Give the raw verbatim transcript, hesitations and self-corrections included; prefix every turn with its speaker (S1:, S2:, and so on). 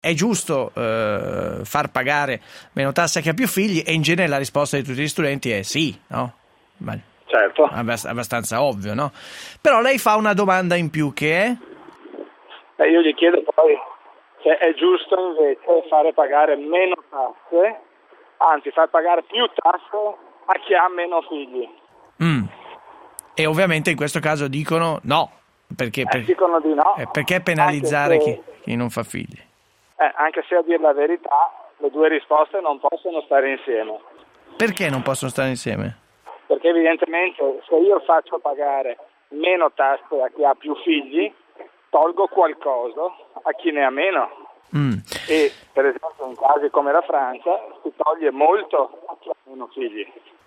S1: è giusto eh, far pagare meno tasse a chi ha più figli, e in genere la risposta di tutti gli studenti è sì, no? Ma,
S2: certo.
S1: abbast- abbastanza ovvio, no? Però lei fa una domanda in più che è?
S2: E io gli chiedo poi se è giusto invece fare pagare meno tasse, anzi far pagare più tasse a chi ha meno figli.
S1: Mm. E ovviamente in questo caso dicono no, perché,
S2: Eh,
S1: per-
S2: dicono di no.
S1: eh, perché penalizzare
S2: Anche
S1: chi,
S2: se-
S1: chi non fa figli?
S2: Eh, anche se a dire la verità le due risposte non possono stare insieme,
S1: Perché non possono stare insieme?
S2: perché evidentemente se io faccio pagare meno tasse a chi ha più figli, tolgo qualcosa a chi ne ha meno.
S1: Mm.
S2: E per esempio in casi come la Francia si toglie molto a chi ha meno figli.